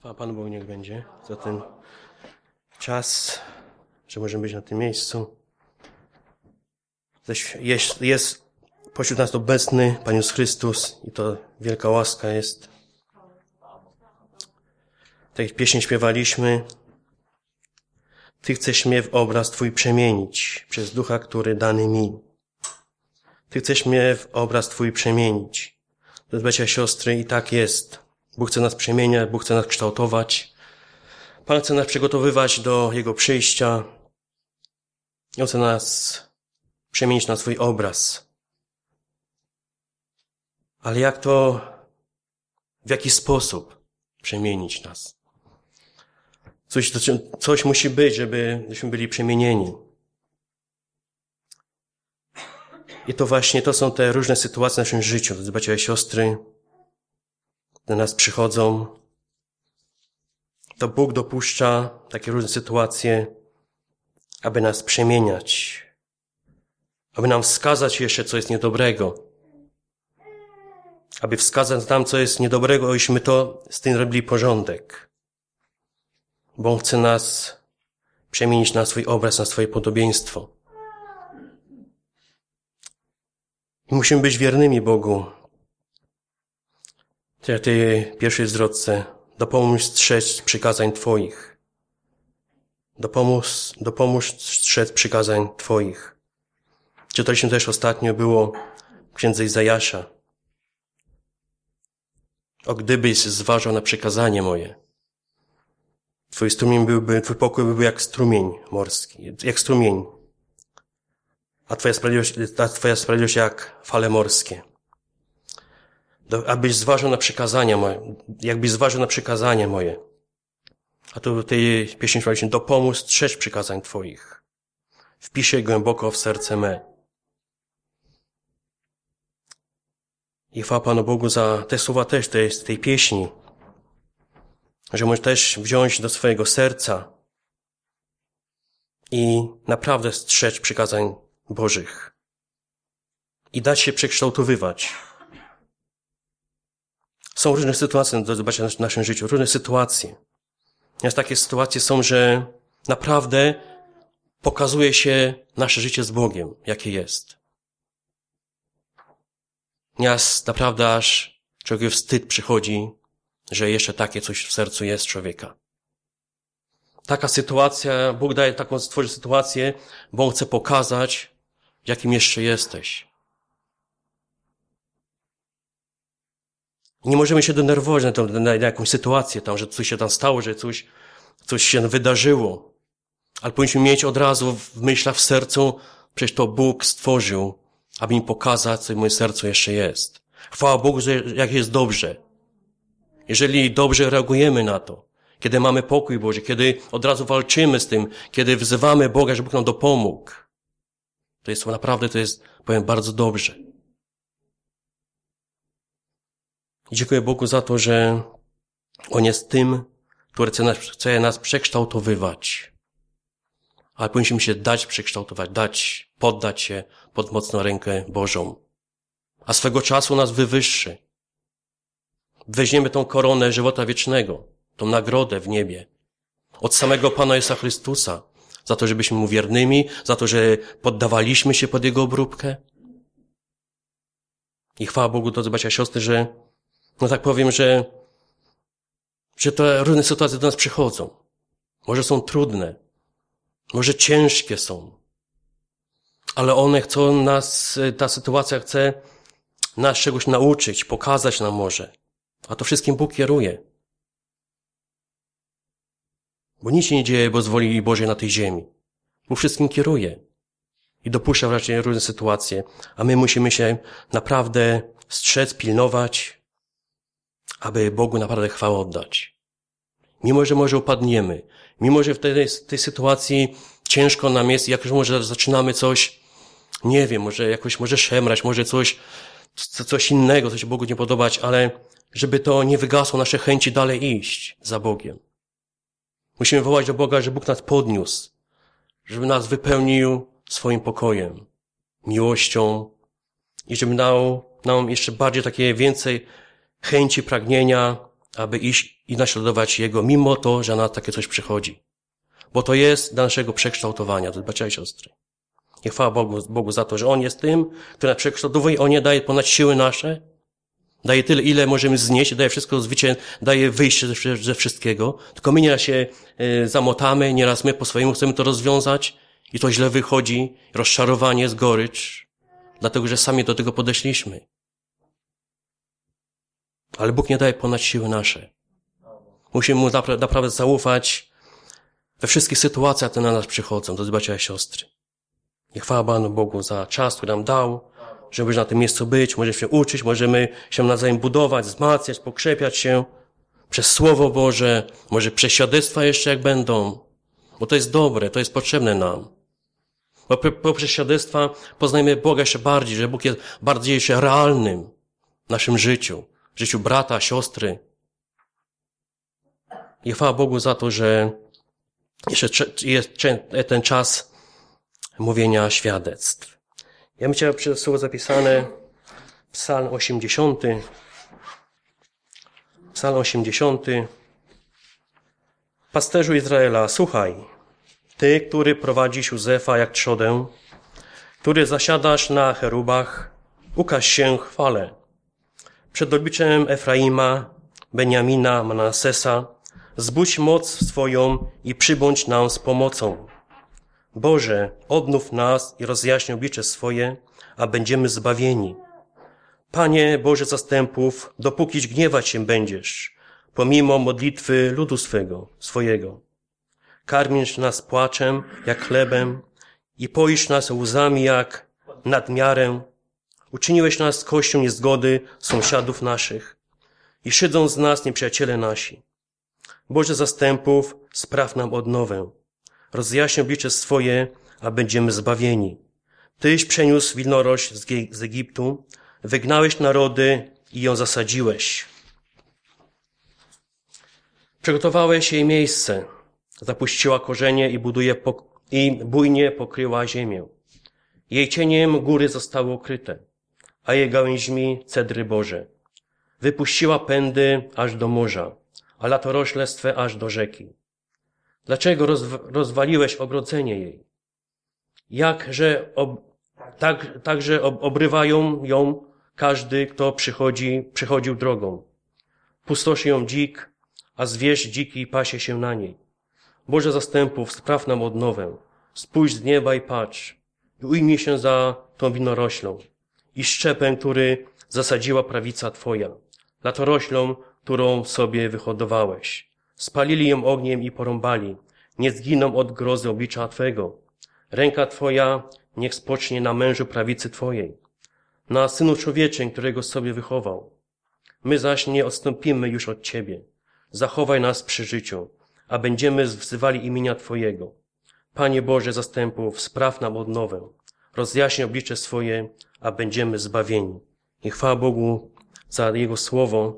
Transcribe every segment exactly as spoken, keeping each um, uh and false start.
Chwała Panu Bogu niech będzie za ten czas, że możemy być na tym miejscu. Jest, jest pośród nas obecny Pan Jezus Chrystus i to wielka łaska jest. Tak jak pieśń śpiewaliśmy, Ty chcesz mnie w obraz Twój przemienić przez Ducha, który dany mi. Ty chcesz mnie w obraz Twój przemienić. Drodzy bracia i siostry, i tak jest. Bóg chce nas przemieniać, Bóg chce nas kształtować. Pan chce nas przygotowywać do Jego przyjścia. On chce nas przemienić na swój obraz. Ale jak to, w jaki sposób przemienić nas? Coś, coś musi być, żebyśmy byli przemienieni. I to właśnie, to są te różne sytuacje w naszym życiu. Drodzy bracia i siostry, do nas przychodzą. To Bóg dopuszcza takie różne sytuacje, aby nas przemieniać. Aby nam wskazać jeszcze, co jest niedobrego. Aby wskazać nam, co jest niedobrego, abyśmy to z tym robili porządek. Bo On chce nas przemienić na swój obraz, na swoje podobieństwo. I musimy być wiernymi Bogu. Tak jak tej pierwszej zwrotce, dopomóż strzec przykazań Twoich. Dopomóż, dopomóż strzec przykazań Twoich. Czytaliśmy też ostatnio, było w księdze Izajasza. O, gdybyś zważał na przykazanie moje. Twój strumień byłby, twój pokój byłby jak strumień morski, jak strumień. A twoja sprawiedliwość, a twoja sprawiedliwość jak fale morskie. Do, abyś zważał na przykazania moje, jakbyś zważał na przykazania moje. A tu w tej pieśni śpiewaliśmy, dopomóż strzec przykazań Twoich. Wpisz je głęboko w serce me. I chwała Panu Bogu za te słowa też, to jest tej pieśni. Że możesz też wziąć do swojego serca i naprawdę strzec przykazań Bożych. I dać się przekształtowywać. Są różne sytuacje, drodzy bracia, w naszym życiu, różne sytuacje. Jest takie sytuacje są, że naprawdę pokazuje się nasze życie z Bogiem, jakie jest. Nieraz naprawdę aż człowiekowi wstyd przychodzi, że jeszcze takie coś w sercu jest człowieka. Taka sytuacja, Bóg daje taką, stworzy sytuację, bo On chce pokazać, jakim jeszcze jesteś. Nie możemy się denerwować na, to, na jakąś sytuację tam, że coś się tam stało, że coś, coś się wydarzyło. Ale powinniśmy mieć od razu w myślach, w sercu, przecież to Bóg stworzył, aby mi pokazać, co w moim sercu jeszcze jest. Chwała Bogu, że jak jest dobrze. Jeżeli dobrze reagujemy na to, kiedy mamy pokój Boży, kiedy od razu walczymy z tym, kiedy wzywamy Boga, żeby Bóg nam dopomógł, to jest naprawdę, to jest, powiem, bardzo dobrze. I dziękuję Bogu za to, że On jest tym, który chce nas, chce nas przekształtowywać. Ale powinniśmy się dać przekształtować, dać, poddać się pod mocną rękę Bożą. A swego czasu nas wywyższy. Weźmiemy tą koronę żywota wiecznego, tą nagrodę w niebie. Od samego Pana Jezusa Chrystusa. Za to, żebyśmy Mu wiernymi, za to, że poddawaliśmy się pod Jego obróbkę. I chwała Bogu, drodzy bracia i siostry, że no tak powiem, że, że te różne sytuacje do nas przychodzą. Może są trudne, może ciężkie są, ale one chcą nas, ta sytuacja chce nas czegoś nauczyć, pokazać nam może. A to wszystkim Bóg kieruje. Bo nic się nie dzieje bez woli Bożej na tej ziemi. Bóg wszystkim kieruje. I dopuszcza raczej różne sytuacje, a my musimy się naprawdę strzec, pilnować, aby Bogu naprawdę chwałę oddać. Mimo, że może upadniemy, mimo, że w tej, tej sytuacji ciężko nam jest, jak już może zaczynamy coś, nie wiem, może jakoś może szemrać, może coś, coś innego, coś Bogu nie podobać, ale żeby to nie wygasło nasze chęci dalej iść za Bogiem. Musimy wołać do Boga, żeby Bóg nas podniósł, żeby nas wypełnił swoim pokojem, miłością i żeby dał nam jeszcze bardziej takie więcej chęci, pragnienia aby iść i naśladować Jego, mimo to, że na takie coś przychodzi. Bo to jest dla naszego przekształtowania, to bracia i siostry. I chwała Bogu, Bogu za to, że On jest tym, który nas przekształtuje, On nie daje ponad siły nasze, daje tyle, ile możemy znieść, daje wszystko zwycię, daje wyjście ze, ze wszystkiego. Tylko my nieraz się y, zamotamy, nieraz my po swojemu chcemy to rozwiązać i to źle wychodzi, rozczarowanie, zgorycz, dlatego, że sami do tego podeszliśmy. Ale Bóg nie daje ponad siły nasze. Musimy Mu napra- naprawdę zaufać we wszystkich sytuacjach, które na nas przychodzą, drodzy bracia i siostry. I chwała Panu Bogu za czas, który nam dał, żeby na tym miejscu być, możemy się uczyć, możemy się nawzajem budować, wzmacniać, pokrzepiać się przez Słowo Boże, może przez świadectwa jeszcze jak będą, bo to jest dobre, to jest potrzebne nam. Bo poprzez świadectwa poznajemy Boga jeszcze bardziej, że Bóg jest bardziej jeszcze realnym w naszym życiu, w życiu brata, siostry. I chwała Bogu za to, że jeszcze jest ten czas mówienia świadectw. Ja bym chciał przez słowo zapisane Psalm osiemdziesiąty. Psalm osiemdziesiąty. Pasterzu Izraela, słuchaj, Ty, który prowadzisz Józefa jak trzodę, który zasiadasz na cherubach, ukaż się chwale. Przed obliczem Efraima, Beniamina, Manassesa, zbudź moc swoją i przybądź nam z pomocą. Boże, odnów nas i rozjaśnij oblicze swoje, a będziemy zbawieni. Panie Boże zastępów, dopókiś gniewać się będziesz, pomimo modlitwy ludu swego, swojego. Karmisz nas płaczem jak chlebem i poisz nas łzami jak nadmiarę. Uczyniłeś nas kością niezgody sąsiadów naszych i szydzą z nas nieprzyjaciele nasi. Boże zastępów, spraw nam odnowę. Rozjaśnij oblicze swoje, a będziemy zbawieni. Tyś przeniósł winorość z Egiptu, wygnałeś narody i ją zasadziłeś. Przygotowałeś jej miejsce, zapuściła korzenie i buduje pok- i bujnie pokryła ziemię. Jej cieniem góry zostały ukryte, a jej gałęźmi cedry Boże. Wypuściła pędy aż do morza, a latorośle swe aż do rzeki. Dlaczego rozw- rozwaliłeś ogrodzenie jej? Jakże ob- tak, także ob- obrywają ją każdy, kto przychodzi, przychodził drogą. Pustoszy ją dzik, a zwierz dziki pasie się na niej. Boże zastępów, spraw nam odnowę. Spójrz z nieba i patrz. I ujmij się za tą winoroślą i szczepem, który zasadziła prawica Twoja, latoroślą, którą sobie wyhodowałeś. Spalili ją ogniem i porąbali. Nie zginą od grozy oblicza Twego. Ręka Twoja niech spocznie na mężu prawicy Twojej, na Synu Człowieczym, którego sobie wychował. My zaś nie odstąpimy już od Ciebie. Zachowaj nas przy życiu, a będziemy wzywali imienia Twojego. Panie Boże zastępów, spraw nam odnowę. Rozjaśnij oblicze swoje, a będziemy zbawieni. I chwała Bogu za Jego słowo.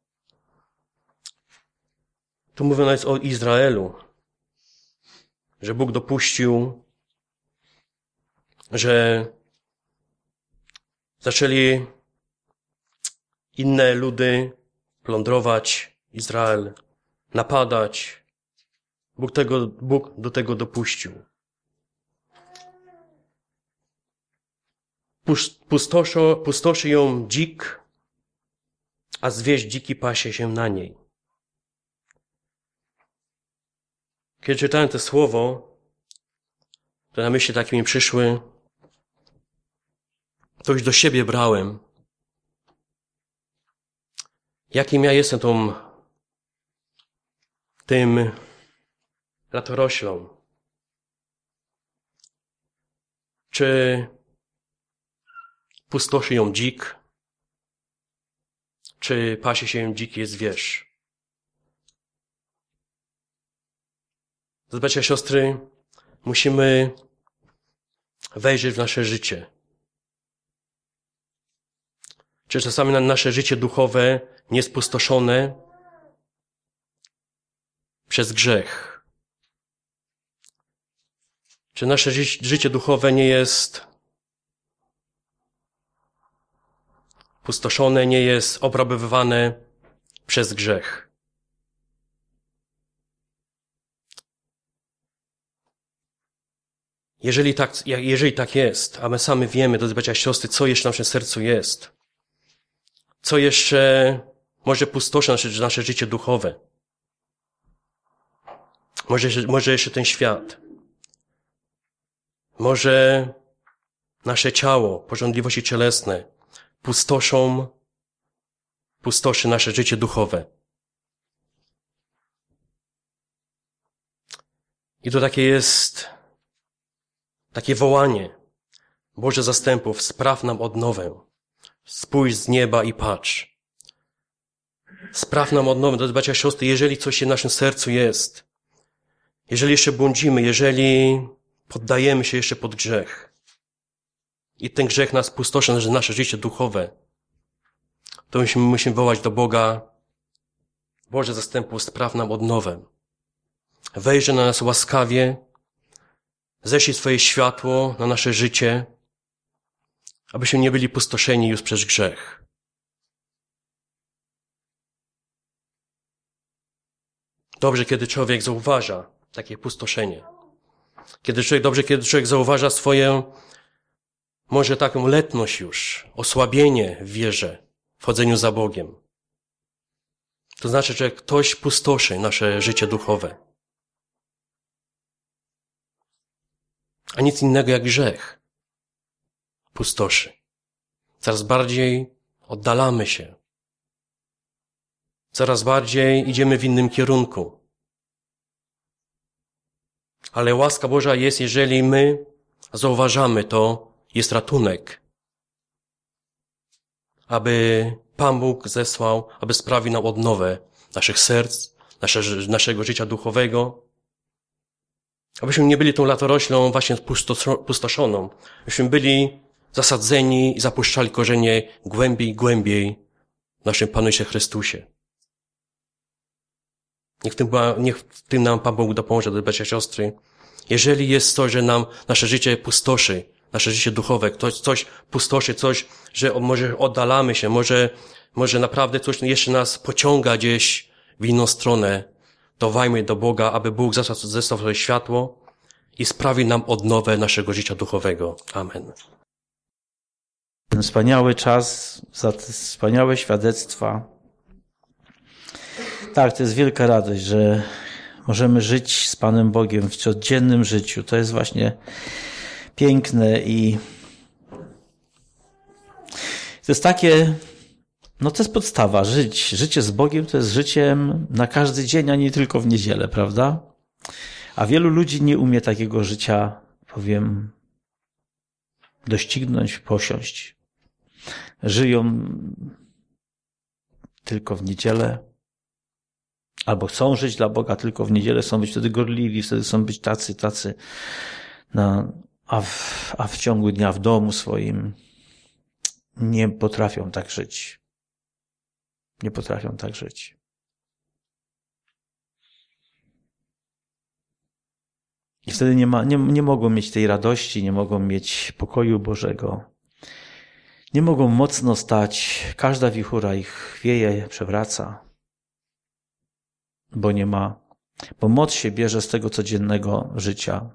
Tu mówione jest o Izraelu, że Bóg dopuścił, że zaczęli inne ludy plądrować Izrael, napadać. Bóg, tego, Bóg do tego dopuścił. Pustoszo, pustoszy ją dzik, a zwierz dziki pasie się na niej. Kiedy czytałem to słowo, to na myśli takie mi przyszły, to już do siebie brałem. Jakim ja jestem tą, tym latoroślą? Czy pustoszy ją dzik? Czy pasie się ją dziki zwierz? Bracia i siostry, musimy wejrzeć w nasze życie. Czy czasami nasze życie duchowe nie jest spustoszone przez grzech? Czy nasze życie duchowe nie jest pustoszone, nie jest obrabowywane przez grzech? Jeżeli tak, jeżeli tak jest, a my sami wiemy, drodzy bracia i siostry, co jeszcze w naszym sercu jest, co jeszcze może pustoszy nasze, nasze życie duchowe, może, może jeszcze ten świat, może nasze ciało, pożądliwości cielesne pustoszą, pustoszy nasze życie duchowe. I to takie jest, takie wołanie Boże zastępów, spraw nam odnowę. Spójrz z nieba i patrz. Spraw nam odnowę, drodzy bracia i siostry, jeżeli coś w naszym sercu jest, jeżeli jeszcze błądzimy, jeżeli poddajemy się jeszcze pod grzech i ten grzech nas pustoszy, nasze życie duchowe, to musimy, musimy wołać do Boga, Boże zastępów, spraw nam odnowę. Wejrzyj na nas łaskawie, ześlij swoje światło na nasze życie, abyśmy nie byli pustoszeni już przez grzech. Dobrze, kiedy człowiek zauważa takie pustoszenie. Kiedy człowiek, dobrze, kiedy człowiek zauważa swoją, może taką letność już, osłabienie w wierze, w chodzeniu za Bogiem. To znaczy, że ktoś pustoszy nasze życie duchowe. A nic innego jak grzech pustoszy. Coraz bardziej oddalamy się. Coraz bardziej idziemy w innym kierunku. Ale łaska Boża jest, jeżeli my zauważamy to, jest ratunek. Aby Pan Bóg zesłał, aby sprawił nam odnowę naszych serc, nasze, naszego życia duchowego. Abyśmy nie byli tą latoroślą właśnie pustoszoną. Abyśmy byli zasadzeni i zapuszczali korzenie głębiej i głębiej w naszym Panu Jezusie Chrystusie. Niech w tym, niech w tym nam Pan Bóg dopomoże, drodzy bracia i siostry. Jeżeli jest to, że nam nasze życie pustoszy, nasze życie duchowe, ktoś, coś pustoszy, coś, że może oddalamy się, może, może naprawdę coś jeszcze nas pociąga gdzieś w inną stronę, to wołajmy do Boga, aby Bóg zesłał swoje światło i sprawi nam odnowę naszego życia duchowego. Amen. Ten wspaniały czas, za te wspaniałe świadectwa. Tak, to jest wielka radość, że możemy żyć z Panem Bogiem w codziennym życiu. To jest właśnie piękne i to jest takie, no to jest podstawa. Żyć, życie z Bogiem to jest życiem na każdy dzień, a nie tylko w niedzielę, prawda? A wielu ludzi nie umie takiego życia, powiem, doścignąć, posiąść. Żyją tylko w niedzielę, albo chcą żyć dla Boga tylko w niedzielę, chcą być wtedy gorliwi, wtedy chcą być tacy, tacy, na, a, w, a w ciągu dnia w domu swoim nie potrafią tak żyć. Nie potrafią tak żyć. I wtedy nie, ma, nie, nie mogą mieć tej radości, nie mogą mieć pokoju Bożego. Nie mogą mocno stać. Każda wichura ich chwieje, przewraca. Bo nie ma, bo moc się bierze z tego codziennego życia.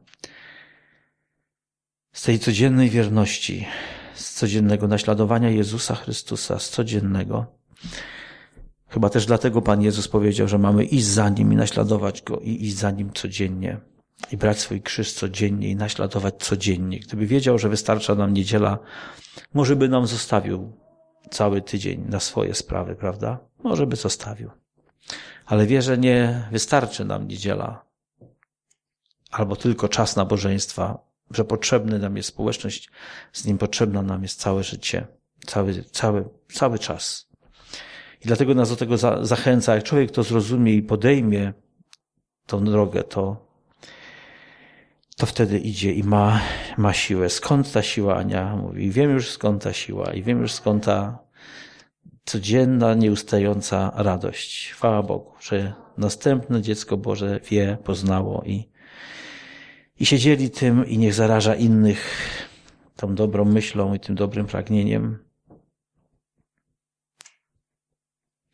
Z tej codziennej wierności, z codziennego naśladowania Jezusa Chrystusa, z codziennego. Chyba też dlatego Pan Jezus powiedział, że mamy iść za Nim i naśladować Go i iść za Nim codziennie. I brać swój krzyż codziennie i naśladować codziennie. Gdyby wiedział, że wystarcza nam niedziela, może by nam zostawił cały tydzień na swoje sprawy, prawda? Może by zostawił. Ale wie, że nie wystarczy nam niedziela albo tylko czas nabożeństwa, że potrzebny nam jest społeczność, z Nim potrzebna nam jest całe życie, cały, cały, cały czas. I dlatego nas do tego za, zachęca. Jak człowiek to zrozumie i podejmie tą drogę, to to wtedy idzie i ma, ma siłę. Skąd ta siła, Ania mówi? Wiem już skąd ta siła i wiem już skąd ta codzienna, nieustająca radość. Chwała Bogu, że następne dziecko Boże wie, poznało i, i się dzieli tym i niech zaraża innych tą dobrą myślą i tym dobrym pragnieniem.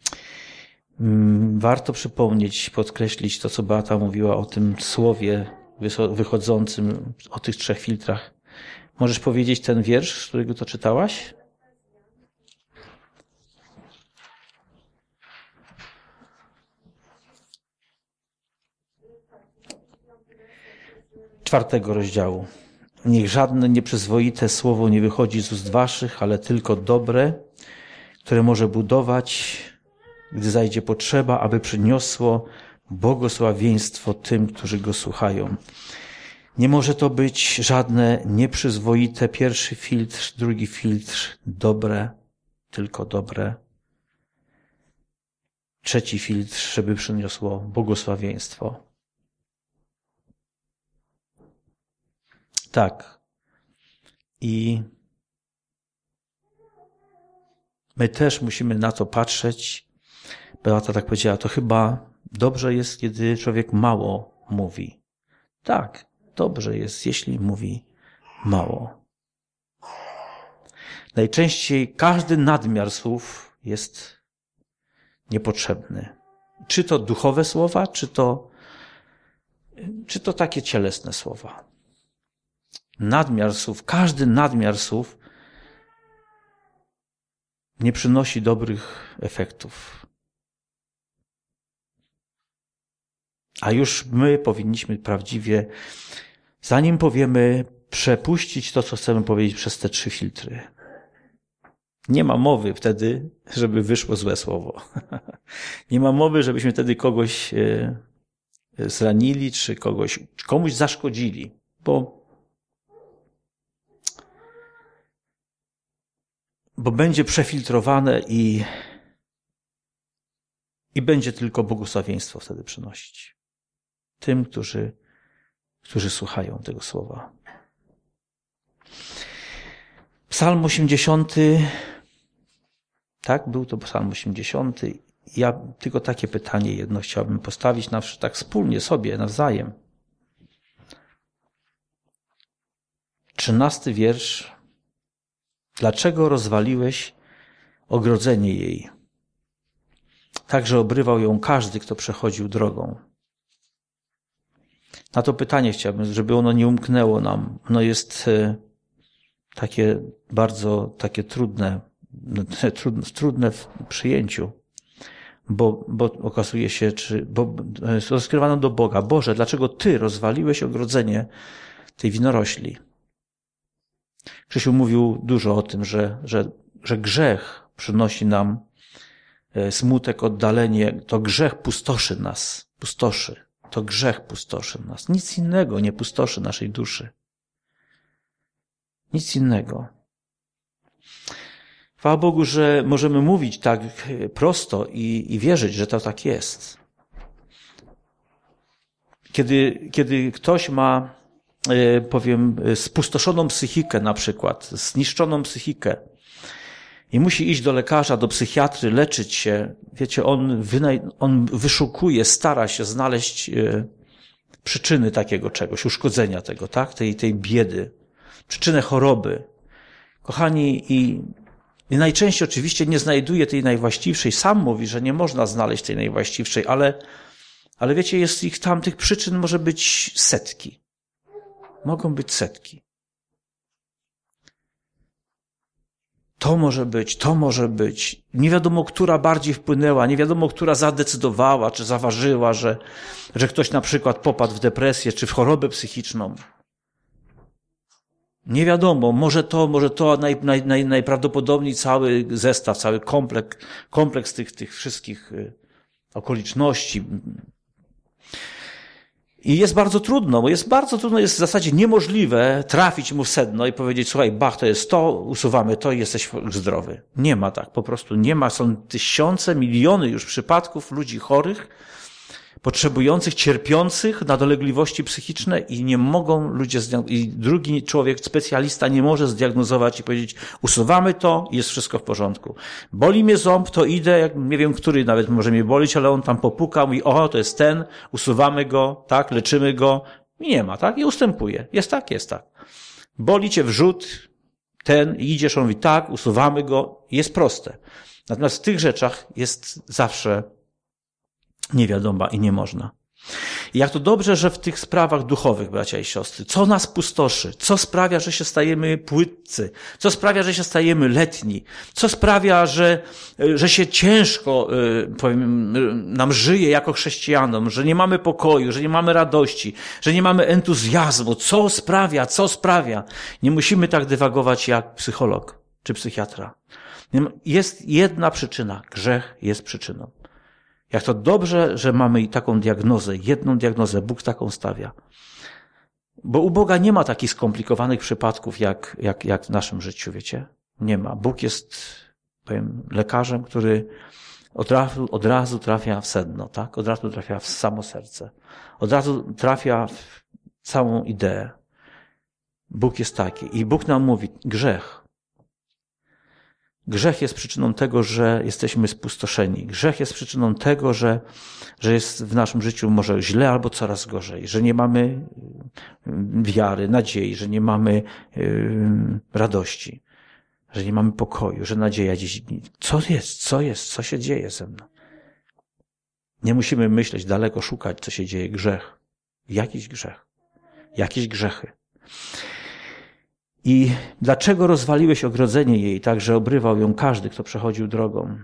Warto przypomnieć, podkreślić to, co Beata mówiła o tym słowie wychodzącym, o tych trzech filtrach. Możesz powiedzieć ten wiersz, z którego to czytałaś? Czwartego rozdziału. Niech żadne nieprzyzwoite słowo nie wychodzi z ust waszych, ale tylko dobre, które może budować, gdy zajdzie potrzeba, aby przyniosło błogosławieństwo tym, którzy go słuchają. Nie może to być żadne nieprzyzwoite, pierwszy filtr, drugi filtr, dobre, tylko dobre. Trzeci filtr, żeby przyniosło błogosławieństwo. Tak. I my też musimy na to patrzeć. Beata tak powiedziała, to chyba dobrze jest, kiedy człowiek mało mówi. Tak, dobrze jest, jeśli mówi mało. Najczęściej każdy nadmiar słów jest niepotrzebny. Czy to duchowe słowa, czy to, czy to takie cielesne słowa. Nadmiar słów, każdy nadmiar słów nie przynosi dobrych efektów. A już my powinniśmy prawdziwie, zanim powiemy, przepuścić to, co chcemy powiedzieć przez te trzy filtry. Nie ma mowy wtedy, żeby wyszło złe słowo. Nie ma mowy, żebyśmy wtedy kogoś zranili, czy kogoś, czy komuś zaszkodzili, bo bo będzie przefiltrowane i, i będzie tylko błogosławieństwo wtedy przynosić tym, którzy, którzy słuchają tego słowa. Psalm osiemdziesiąty, tak, był to Psalm osiemdziesiąty. Ja tylko takie pytanie jedno chciałbym postawić na, tak wspólnie sobie, nawzajem. Trzynasty wiersz. Dlaczego rozwaliłeś ogrodzenie jej? Także obrywał ją każdy, kto przechodził drogą. Na to pytanie chciałbym, żeby ono nie umknęło nam. Ono jest takie bardzo takie trudne, trudne, trudne w przyjęciu, bo, bo okazuje się, czy, bo skierowane do Boga. Boże, dlaczego Ty rozwaliłeś ogrodzenie tej winorośli? Krzysiu mówił dużo o tym, że, że, że grzech przynosi nam smutek, oddalenie. To grzech pustoszy nas, pustoszy. To grzech pustoszy nas. Nic innego nie pustoszy naszej duszy. Nic innego. Chwała Bogu, że możemy mówić tak prosto i, i wierzyć, że to tak jest. Kiedy, kiedy ktoś ma, powiem, spustoszoną psychikę na przykład, zniszczoną psychikę i musi iść do lekarza, do psychiatry, leczyć się, wiecie, on, wynaj- on wyszukuje, stara się znaleźć przyczyny takiego czegoś, uszkodzenia tego, tak, tej, tej biedy, przyczynę choroby. Kochani, i, i najczęściej oczywiście nie znajduje tej najwłaściwszej. Sam mówi, że nie można znaleźć tej najwłaściwszej, ale, ale wiecie, jest ich tam, tych przyczyn może być setki. Mogą być setki. To może być, to może być. Nie wiadomo, która bardziej wpłynęła, nie wiadomo, która zadecydowała, czy zaważyła, że, że ktoś na przykład popadł w depresję, czy w chorobę psychiczną. Nie wiadomo, może to, może to naj, naj, naj, najprawdopodobniej cały zestaw, cały kompleks, kompleks tych, tych wszystkich okoliczności. I jest bardzo trudno, bo jest bardzo trudno, jest w zasadzie niemożliwe trafić mu w sedno i powiedzieć, słuchaj, bach, to jest to, usuwamy to i jesteś zdrowy. Nie ma tak, po prostu nie ma. Są tysiące, miliony już przypadków ludzi chorych, potrzebujących, cierpiących na dolegliwości psychiczne i nie mogą ludzie, i drugi człowiek, specjalista nie może zdiagnozować i powiedzieć, usuwamy to i jest wszystko w porządku. Boli mnie ząb, to idę, jak nie wiem, który nawet może mnie bolić, ale on tam popuka, mówi, o, to jest ten, usuwamy go, tak, leczymy go i nie ma, tak, i ustępuje. Jest tak, jest tak. Boli cię wrzód, ten, i idziesz, on mówi, tak, usuwamy go, jest proste. Natomiast w tych rzeczach jest zawsze niewiadoma i nie można. I jak to dobrze, że w tych sprawach duchowych, bracia i siostry, co nas pustoszy, co sprawia, że się stajemy płytcy, co sprawia, że się stajemy letni, co sprawia, że, że się ciężko powiem, nam żyje jako chrześcijanom, że nie mamy pokoju, że nie mamy radości, że nie mamy entuzjazmu. Co sprawia, co sprawia? Nie musimy tak dywagować jak psycholog czy psychiatra. Jest jedna przyczyna. Grzech jest przyczyną. Jak to dobrze, że mamy i taką diagnozę, jedną diagnozę, Bóg taką stawia. Bo u Boga nie ma takich skomplikowanych przypadków jak, jak, jak w naszym życiu, wiecie? Nie ma. Bóg jest, powiem, lekarzem, który od razu, od razu trafia w sedno, tak? Od razu trafia w samo serce. Od razu trafia w całą ideę. Bóg jest taki. I Bóg nam mówi, grzech. Grzech jest przyczyną tego, że jesteśmy spustoszeni. Grzech jest przyczyną tego, że, że jest w naszym życiu może źle albo coraz gorzej, że nie mamy wiary, nadziei, że nie mamy yy, radości, że nie mamy pokoju, że nadzieja gdzieś... Co jest? Co jest? Co się dzieje ze mną? Nie musimy myśleć, daleko szukać, co się dzieje. Grzech. Jakiś grzech. Jakieś grzechy. I dlaczego rozwaliłeś ogrodzenie jej, tak że obrywał ją każdy, kto przechodził drogą?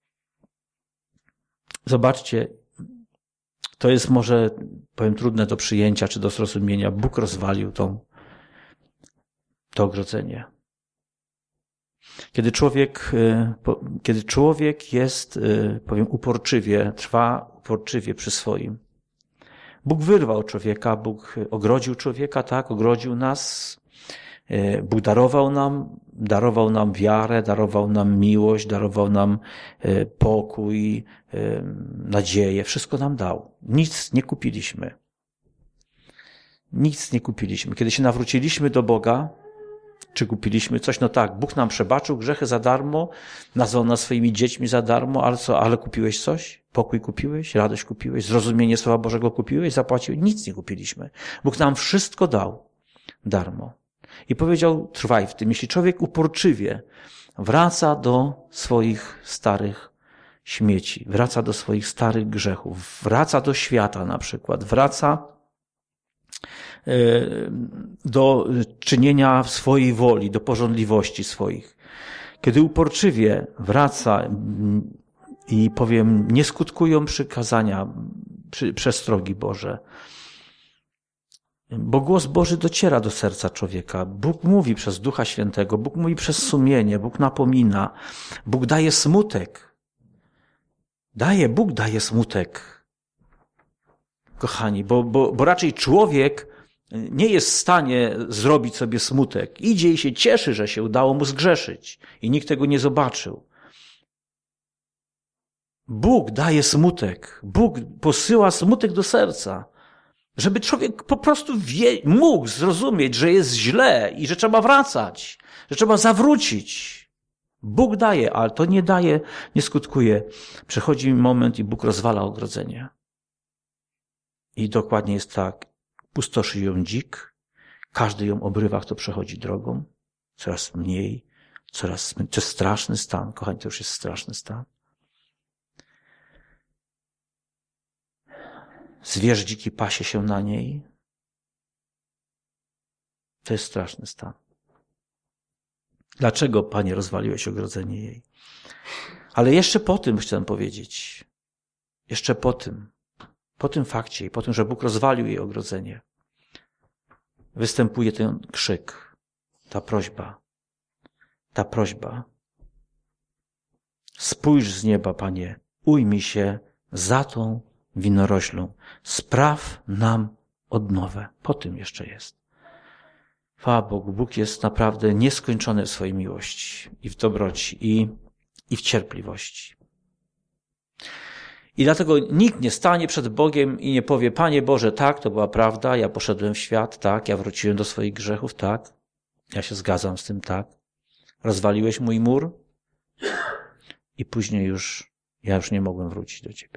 Zobaczcie, to jest może, powiem, trudne do przyjęcia czy do zrozumienia. Bóg rozwalił tą, to ogrodzenie. Kiedy człowiek, kiedy człowiek jest, powiem, uporczywie, trwa uporczywie przy swoim. Bóg wyrwał człowieka, Bóg ogrodził człowieka, tak, ogrodził nas. Bóg darował nam, darował nam wiarę, darował nam miłość, darował nam pokój, nadzieję. Wszystko nam dał. Nic nie kupiliśmy. Nic nie kupiliśmy. Kiedy się nawróciliśmy do Boga, czy kupiliśmy coś? No tak, Bóg nam przebaczył grzechy za darmo, nazwał nas swoimi dziećmi za darmo, ale co, ale kupiłeś coś? Pokój kupiłeś? Radość kupiłeś? Zrozumienie Słowa Bożego kupiłeś? Zapłaciłeś? Nic nie kupiliśmy. Bóg nam wszystko dał darmo. I powiedział, trwaj w tym. Jeśli człowiek uporczywie wraca do swoich starych śmieci, wraca do swoich starych grzechów, wraca do świata na przykład, wraca do czynienia swojej woli, do pożądliwości swoich. Kiedy uporczywie wraca i powiem, nie skutkują przykazania, przestrogi Boże, bo głos Boży dociera do serca człowieka. Bóg mówi przez Ducha Świętego, Bóg mówi przez sumienie, Bóg napomina, Bóg daje smutek. Daje, Bóg daje smutek. Kochani, bo, bo, bo raczej człowiek nie jest w stanie zrobić sobie smutek. Idzie i się cieszy, że się udało mu zgrzeszyć i nikt tego nie zobaczył. Bóg daje smutek. Bóg posyła smutek do serca. Żeby człowiek po prostu wie, mógł zrozumieć, że jest źle i że trzeba wracać, że trzeba zawrócić. Bóg daje, ale to nie daje, nie skutkuje. Przychodzi moment i Bóg rozwala ogrodzenie. I dokładnie jest tak. Pustoszy ją dzik, każdy ją obrywa, kto przechodzi drogą. Coraz mniej, coraz mniej. To jest straszny stan, kochani, to już jest straszny stan. Zwierz dziki pasie się na niej. To jest straszny stan. Dlaczego, Panie, rozwaliłeś ogrodzenie jej? Ale jeszcze po tym chcę powiedzieć. Jeszcze po tym. Po tym fakcie i po tym, że Bóg rozwalił jej ogrodzenie. Występuje ten krzyk. Ta prośba. Ta prośba. Spójrz z nieba, Panie. Ujmij się za tą winoroślą. Spraw nam odnowę. Po tym jeszcze jest. Chwała Bogu. Bóg jest naprawdę nieskończony w swojej miłości i w dobroci i, i w cierpliwości. I dlatego nikt nie stanie przed Bogiem i nie powie, Panie Boże, tak, to była prawda, ja poszedłem w świat, tak, ja wróciłem do swoich grzechów, tak, ja się zgadzam z tym, tak. Rozwaliłeś mój mur i później już, ja już nie mogłem wrócić do Ciebie.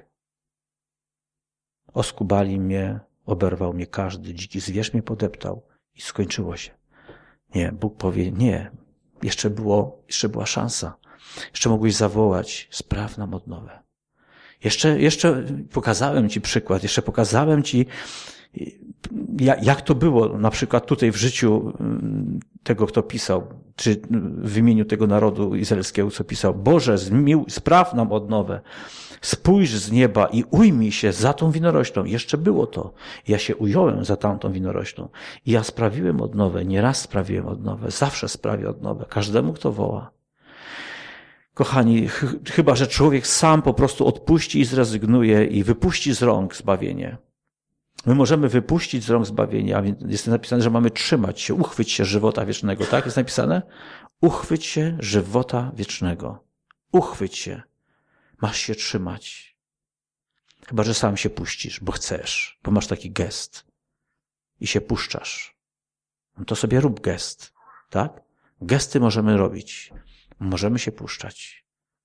Oskubali mnie, oberwał mnie każdy, dziki zwierz mnie podeptał i skończyło się. Nie, Bóg powie, nie, jeszcze było, jeszcze była szansa. Jeszcze mogłeś zawołać, spraw nam odnowę. Jeszcze, jeszcze pokazałem Ci przykład, jeszcze pokazałem Ci, jak to było na przykład tutaj w życiu tego, kto pisał, czy w imieniu tego narodu izraelskiego, co pisał. Boże, zmił, spraw nam odnowę. Spójrz z nieba i ujmij się za tą winoroślą. Jeszcze było to. Ja się ująłem za tamtą winoroślą. I ja sprawiłem odnowę. Nieraz sprawiłem odnowę. Zawsze sprawię odnowę. Każdemu, kto woła. Kochani, ch- chyba że człowiek sam po prostu odpuści i zrezygnuje i wypuści z rąk zbawienie. My możemy wypuścić z rąk zbawienia, a więc jest napisane, że mamy trzymać się, uchwyć się żywota wiecznego. Tak jest napisane? Uchwyć się żywota wiecznego. Uchwyć się. Masz się trzymać. Chyba że sam się puścisz, bo chcesz, bo masz taki gest i się puszczasz. No to sobie rób gest, tak? Gesty możemy robić. Możemy się puszczać.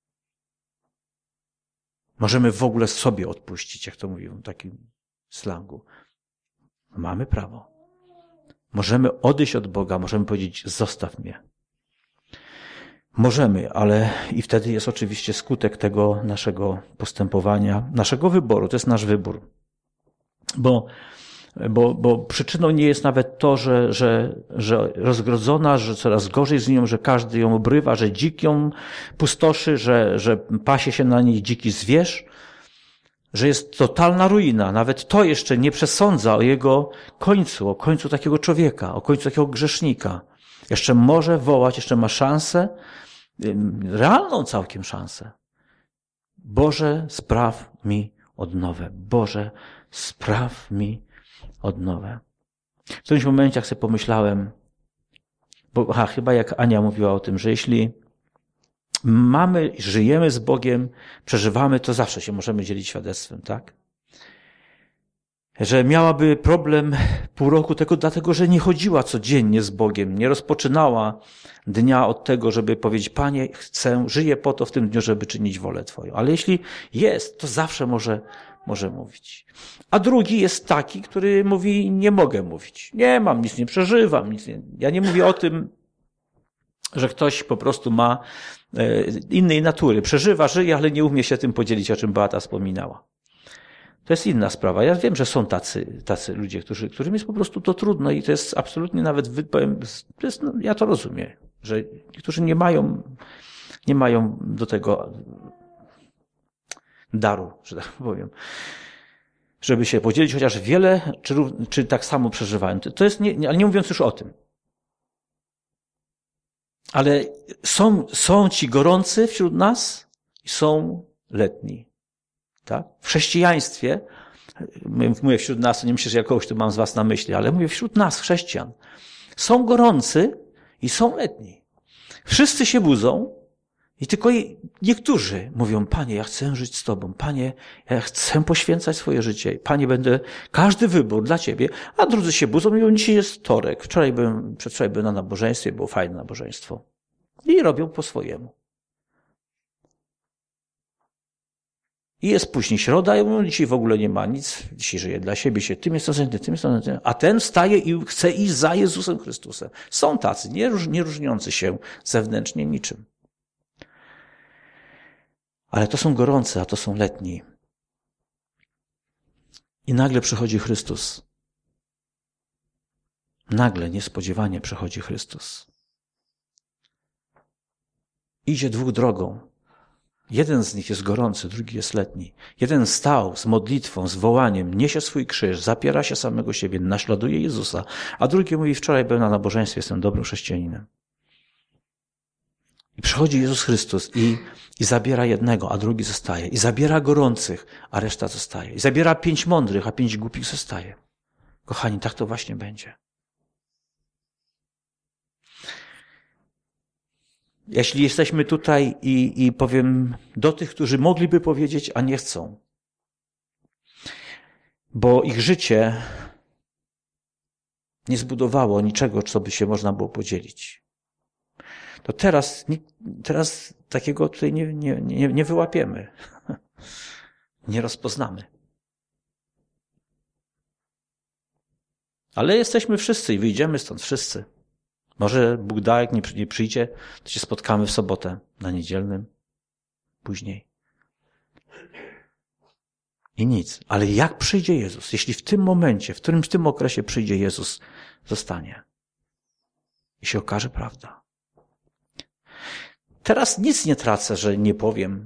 Możemy w ogóle sobie odpuścić, jak to mówią w takim slangu. Mamy prawo. Możemy odejść od Boga, możemy powiedzieć, zostaw mnie. Możemy, ale i wtedy jest oczywiście skutek tego naszego postępowania, naszego wyboru. To jest nasz wybór. Bo, bo, bo przyczyną nie jest nawet to, że, że, że rozgrodzona, że coraz gorzej z nią, że każdy ją obrywa, że dzik ją pustoszy, że, że pasie się na niej dziki zwierz, że jest totalna ruina. Nawet to jeszcze nie przesądza o jego końcu, o końcu takiego człowieka, o końcu takiego grzesznika. Jeszcze może wołać, jeszcze ma szansę, realną całkiem szansę. Boże, spraw mi odnowę. Boże, spraw mi odnowę. W którymś momencie, jak sobie pomyślałem, bo aha, chyba jak Ania mówiła o tym, że jeśli mamy, żyjemy z Bogiem, przeżywamy, to zawsze się możemy dzielić świadectwem, tak? Że miałaby problem pół roku tego, dlatego że nie chodziła codziennie z Bogiem, nie rozpoczynała dnia od tego, żeby powiedzieć, Panie, chcę, żyję po to w tym dniu, żeby czynić wolę Twoją. Ale jeśli jest, to zawsze może, może mówić. A drugi jest taki, który mówi, nie mogę mówić. Nie mam, nic nie przeżywam, nic nie. Ja nie mówię o tym, że ktoś po prostu ma innej natury. Przeżywa, żyje, ale nie umie się tym podzielić, o czym Beata wspominała. To jest inna sprawa. Ja wiem, że są tacy, tacy ludzie, którzy, którym jest po prostu to trudno i to jest absolutnie nawet, powiem, to jest, no, ja to rozumiem, że niektórzy nie mają, nie mają do tego daru, że tak powiem, żeby się podzielić, chociaż wiele, czy, czy tak samo przeżywają. To jest, nie, ale nie mówiąc już o tym. Ale są, są ci gorący wśród nas i są letni. Tak? W chrześcijaństwie, mówię wśród nas, to nie myślę, że ja kogoś tu mam z was na myśli, ale mówię wśród nas, chrześcijan. Są gorący i są letni. Wszyscy się budzą i tylko niektórzy mówią, Panie, ja chcę żyć z Tobą. Panie, ja chcę poświęcać swoje życie. Panie, będę, każdy wybór dla Ciebie. A drudzy się budzą i mówią, dzisiaj jest wtorek. Wczoraj byłem, przedwczoraj byłem na nabożeństwie, było fajne nabożeństwo. I robią po swojemu. I jest później środa i mówią, dzisiaj w ogóle nie ma nic, dzisiaj żyje dla siebie, się tym jest zajęty, tym jest zajęty. A ten wstaje i chce iść za Jezusem Chrystusem. Są tacy, nie, róż, nie różniący się zewnętrznie niczym. Ale to są gorące, a to są letni. I nagle przychodzi Chrystus. Nagle, niespodziewanie przychodzi Chrystus. Idzie dwóch drogą. Jeden z nich jest gorący, drugi jest letni. Jeden stał z modlitwą, z wołaniem, niesie swój krzyż, zapiera się samego siebie, naśladuje Jezusa, a drugi mówi, wczoraj byłem na nabożeństwie, jestem dobrym chrześcijaninem. I przychodzi Jezus Chrystus i, i zabiera jednego, a drugi zostaje. I zabiera gorących, a reszta zostaje. I zabiera pięć mądrych, a pięć głupich zostaje. Kochani, tak to właśnie będzie. Jeśli jesteśmy tutaj i, i powiem do tych, którzy mogliby powiedzieć, a nie chcą, bo ich życie nie zbudowało niczego, co by się można było podzielić, to teraz, teraz takiego tutaj nie, nie, nie, nie wyłapiemy, nie rozpoznamy. Ale jesteśmy wszyscy i wyjdziemy stąd wszyscy. Może Bóg da, jak nie przyjdzie, to się spotkamy w sobotę na niedzielnym, później. I nic. Ale jak przyjdzie Jezus? Jeśli w tym momencie, w którym w tym okresie przyjdzie Jezus, zostanie. I się okaże prawda. Teraz nic nie tracę, że nie powiem.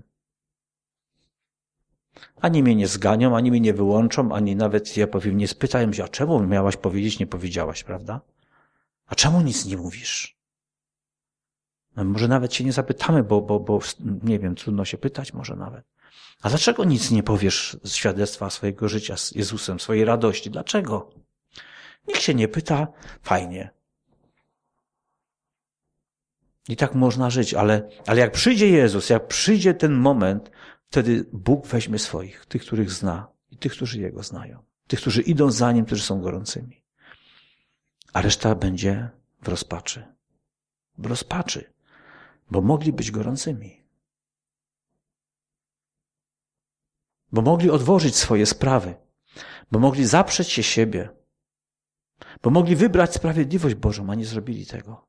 Ani mnie nie zganią, ani mnie nie wyłączą, ani nawet ja powiem, nie spytają się, a czemu miałaś powiedzieć, nie powiedziałaś, prawda? A czemu nic nie mówisz? No może nawet się nie zapytamy, bo, bo, bo nie wiem, trudno się pytać może nawet. A dlaczego nic nie powiesz z świadectwa swojego życia z Jezusem, swojej radości? Dlaczego? Nikt się nie pyta, fajnie. I tak można żyć, ale, ale jak przyjdzie Jezus, jak przyjdzie ten moment, wtedy Bóg weźmie swoich, tych, których zna i tych, którzy Jego znają. Tych, którzy idą za Nim, którzy są gorącymi. A reszta będzie w rozpaczy. W rozpaczy, bo mogli być gorącymi. Bo mogli odłożyć swoje sprawy. Bo mogli zaprzeć się siebie. Bo mogli wybrać sprawiedliwość Bożą, a nie zrobili tego.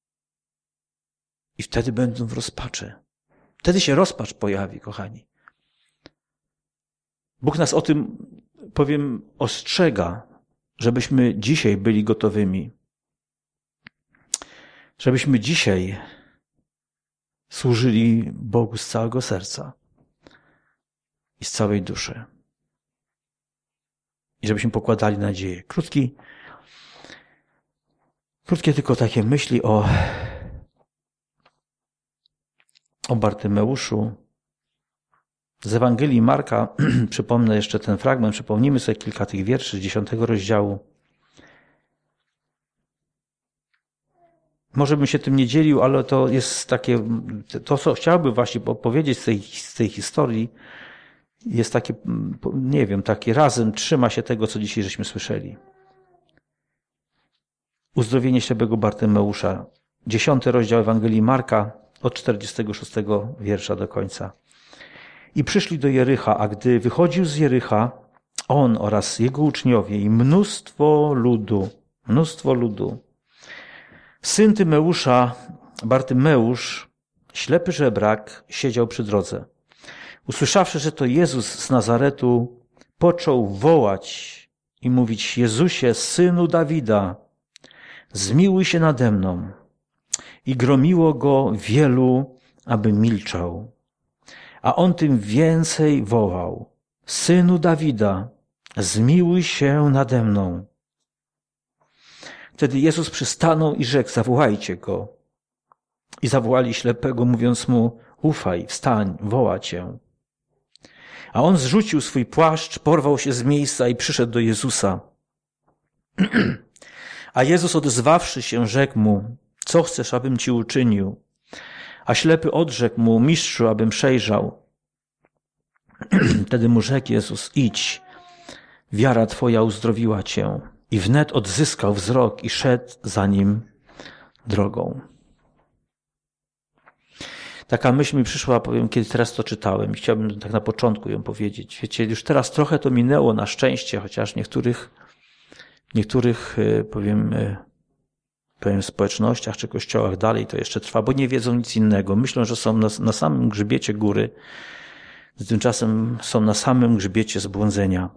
I wtedy będą w rozpaczy. Wtedy się rozpacz pojawi, kochani. Bóg nas o tym, powiem, ostrzega, żebyśmy dzisiaj byli gotowymi. Żebyśmy dzisiaj służyli Bogu z całego serca i z całej duszy. I żebyśmy pokładali nadzieję. Krótki, krótkie tylko takie myśli o, o Bartymeuszu. Z Ewangelii Marka, przypomnę jeszcze ten fragment, przypomnijmy sobie kilka tych wierszy z dziesiątego rozdziału. Może bym się tym nie dzielił, ale to jest takie, to co chciałbym właśnie opowiedzieć z tej, z tej historii, jest takie, nie wiem, taki razem trzyma się tego, co dzisiaj żeśmy słyszeli. Uzdrowienie ślepego Bartymeusza. Dziesiąty rozdział Ewangelii Marka, od czterdziestego szóstego wiersza do końca. I przyszli do Jericha, a gdy wychodził z Jericha, on oraz jego uczniowie i mnóstwo ludu, mnóstwo ludu. Syn Tymeusza, Bartymeusz, ślepy żebrak, siedział przy drodze. Usłyszawszy, że to Jezus z Nazaretu, począł wołać i mówić: Jezusie, synu Dawida, zmiłuj się nade mną. I gromiło go wielu, aby milczał. A on tym więcej wołał: Synu Dawida, zmiłuj się nade mną. Wtedy Jezus przystanął i rzekł: zawołajcie go. I zawołali ślepego, mówiąc mu: ufaj, wstań, woła cię. A on zrzucił swój płaszcz, porwał się z miejsca i przyszedł do Jezusa. A Jezus, odezwawszy się, rzekł mu: co chcesz, abym ci uczynił? A ślepy odrzekł mu: mistrzu, abym przejrzał. Wtedy mu rzekł Jezus: idź, wiara twoja uzdrowiła cię. I wnet odzyskał wzrok i szedł za nim drogą. Taka myśl mi przyszła, powiem, kiedy teraz to czytałem. I chciałbym tak na początku ją powiedzieć. Wiecie, już teraz trochę to minęło na szczęście, chociaż w niektórych, niektórych powiem, powiem społecznościach czy kościołach dalej to jeszcze trwa, bo nie wiedzą nic innego. Myślą, że są na, na samym grzbiecie góry. Tymczasem są na samym grzbiecie zbłądzenia.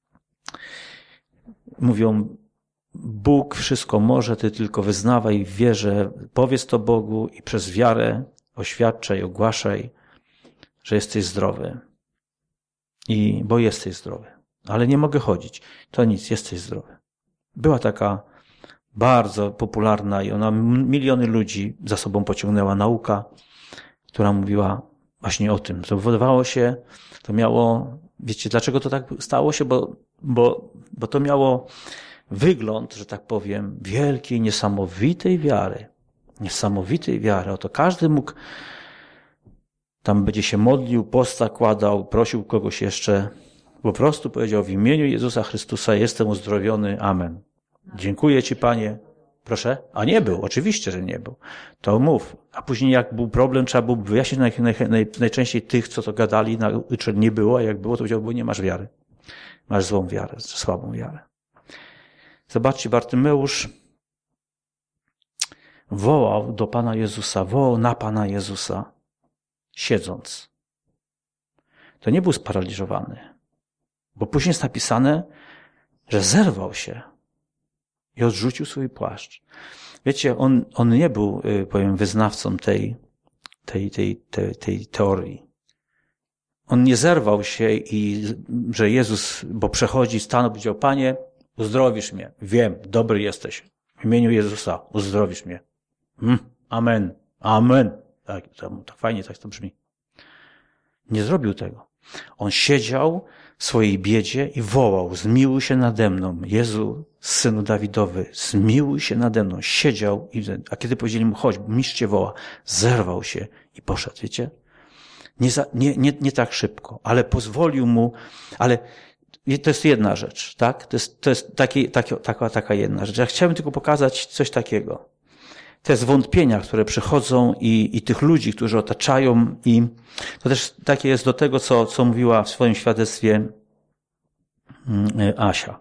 Mówią: Bóg wszystko może, ty tylko wyznawaj w wierze, powiedz to Bogu i przez wiarę oświadczaj, ogłaszaj, że jesteś zdrowy. I bo jesteś zdrowy. Ale nie mogę chodzić. To nic, jesteś zdrowy. Była taka bardzo popularna i ona miliony ludzi za sobą pociągnęła nauka, która mówiła właśnie o tym. To wydawało się, to miało, wiecie, dlaczego to tak stało się? Bo, bo, bo to miało wygląd, że tak powiem, wielkiej, niesamowitej wiary. Niesamowitej wiary. Oto każdy mógł, tam będzie się modlił, post zakładał, prosił kogoś jeszcze, po prostu powiedział: w imieniu Jezusa Chrystusa jestem uzdrowiony, amen. Dziękuję ci, Panie. Proszę? A nie był, oczywiście, że nie był. To mów. A później jak był problem, trzeba było wyjaśnić naj, naj, naj, najczęściej tych, co to gadali, na, czy nie było, a jak było, to powiedział: bo nie masz wiary. Masz złą wiarę, słabą wiarę. Zobaczcie, Bartymeusz wołał do Pana Jezusa, wołał na Pana Jezusa, siedząc. To nie był sparaliżowany. Bo później jest napisane, że zerwał się i odrzucił swój płaszcz. Wiecie, on, on nie był, powiem, wyznawcą tej, tej, tej, tej, tej teorii. On nie zerwał się i, że Jezus, bo przechodzi, stanął, powiedział, Panie, uzdrowisz mnie. Wiem, dobry jesteś. W imieniu Jezusa uzdrowisz mnie. Hmm, amen. Amen. Tak, tak fajnie tak to brzmi. Nie zrobił tego. On siedział w swojej biedzie i wołał, zmiłuj się nade mną. Jezu, Synu Dawidowy, zmiłuj się nade mną. Siedział, i, a kiedy powiedzieli mu, chodź, mistrz cię woła, zerwał się i poszedł, wiecie? Nie, za, nie, nie, nie tak szybko, ale pozwolił mu, ale to jest jedna rzecz, tak? To jest, to jest taki, taki, taka, taka jedna rzecz. Ja chciałem tylko pokazać coś takiego. Te zwątpienia, które przychodzą i, i tych ludzi, którzy otaczają, i to też takie jest do tego, co, co mówiła w swoim świadectwie Asia.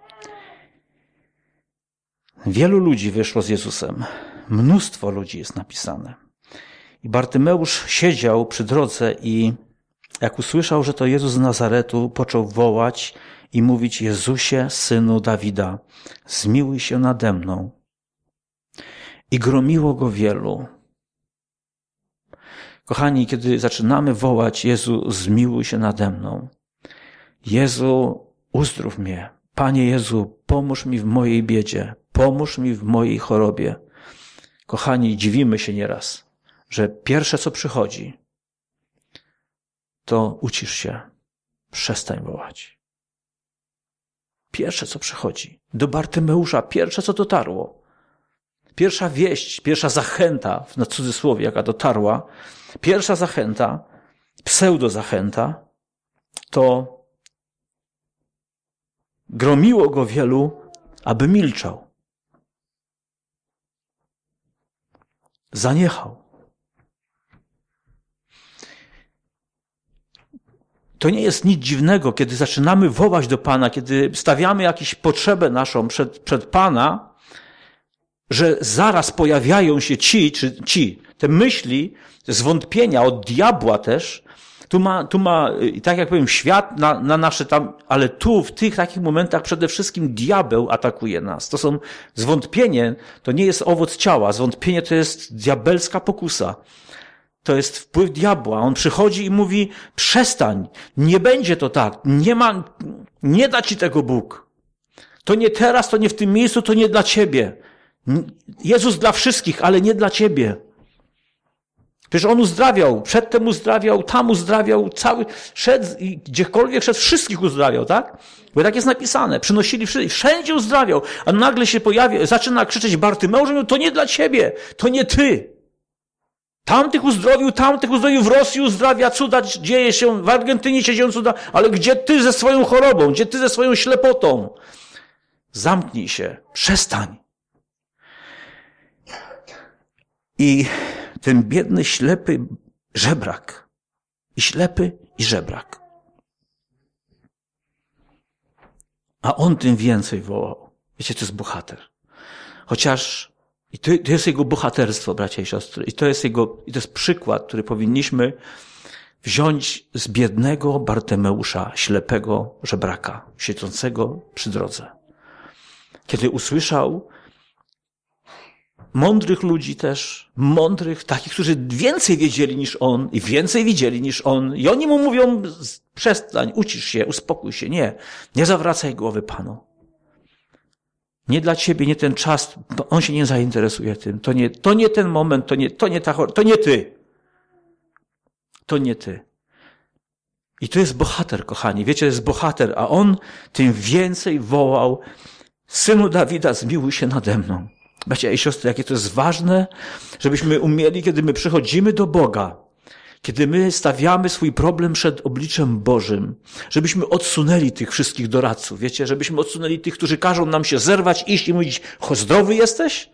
Wielu ludzi wyszło z Jezusem. Mnóstwo ludzi jest napisane. I Bartymeusz siedział przy drodze i jak usłyszał, że to Jezus z Nazaretu, począł wołać i mówić, Jezusie, Synu Dawida, zmiłuj się nade mną. I gromiło go wielu. Kochani, kiedy zaczynamy wołać, Jezu, zmiłuj się nade mną. Jezu, uzdrów mnie. Panie Jezu, pomóż mi w mojej biedzie. Pomóż mi w mojej chorobie. Kochani, dziwimy się nieraz, że pierwsze, co przychodzi, to ucisz się. Przestań wołać. Pierwsze, co przychodzi. Do Bartymeusza pierwsze, co dotarło. Pierwsza wieść, pierwsza zachęta, na cudzysłowie, jaka dotarła, pierwsza zachęta, pseudo-zachęta, to gromiło go wielu, aby milczał. Zaniechał. To nie jest nic dziwnego, kiedy zaczynamy wołać do Pana, kiedy stawiamy jakąś potrzebę naszą przed, przed Pana, że zaraz pojawiają się ci, czy ci, te myśli, te zwątpienia od diabła też. Tu ma, tu ma, tak jak powiem, świat na, na nasze tam, ale tu, w tych takich momentach przede wszystkim diabeł atakuje nas. To są zwątpienie, to nie jest owoc ciała. Zwątpienie to jest diabelska pokusa. To jest wpływ diabła. On przychodzi i mówi, przestań, nie będzie to tak, nie ma, nie da ci tego Bóg. To nie teraz, to nie w tym miejscu, to nie dla ciebie. Jezus dla wszystkich, ale nie dla ciebie. Przecież On uzdrawiał, przedtem uzdrawiał, tam uzdrawiał, cały, szedł i gdziekolwiek szedł, wszystkich uzdrawiał, tak? Bo tak jest napisane, przynosili wszystkich, wszędzie uzdrawiał, a nagle się pojawia, zaczyna krzyczeć Bartymeusz, mówił, to nie dla ciebie, to nie ty. Tamtych uzdrowił, tamtych uzdrowił, w Rosji uzdrawia, cuda dzieje się, w Argentynie się dzieją cuda, ale gdzie ty ze swoją chorobą, gdzie ty ze swoją ślepotą? Zamknij się, przestań. I ten biedny, ślepy żebrak. I ślepy, i żebrak. A on tym więcej wołał. Wiecie, to jest bohater. Chociaż, i to, to jest jego bohaterstwo, bracia i siostry. I to jest jego, i to jest przykład, który powinniśmy wziąć z biednego Bartymeusza, ślepego żebraka, siedzącego przy drodze. Kiedy usłyszał mądrych ludzi też, mądrych, takich, którzy więcej wiedzieli niż on i więcej widzieli niż on. I oni mu mówią, przestań, ucisz się, uspokój się. Nie, nie zawracaj głowy Panu. Nie dla ciebie, nie ten czas, on się nie zainteresuje tym. To nie, to nie ten moment, to nie, to nie ta choroba, to nie ty. To nie ty. I to jest bohater, kochani. Wiecie, to jest bohater, a on tym więcej wołał, Synu Dawida, zmiłuj się nade mną. Bracia i siostry, jakie to jest ważne, żebyśmy umieli, kiedy my przychodzimy do Boga, kiedy my stawiamy swój problem przed obliczem Bożym, żebyśmy odsunęli tych wszystkich doradców, wiecie, żebyśmy odsunęli tych, którzy każą nam się zerwać, iść i mówić, zdrowy jesteś?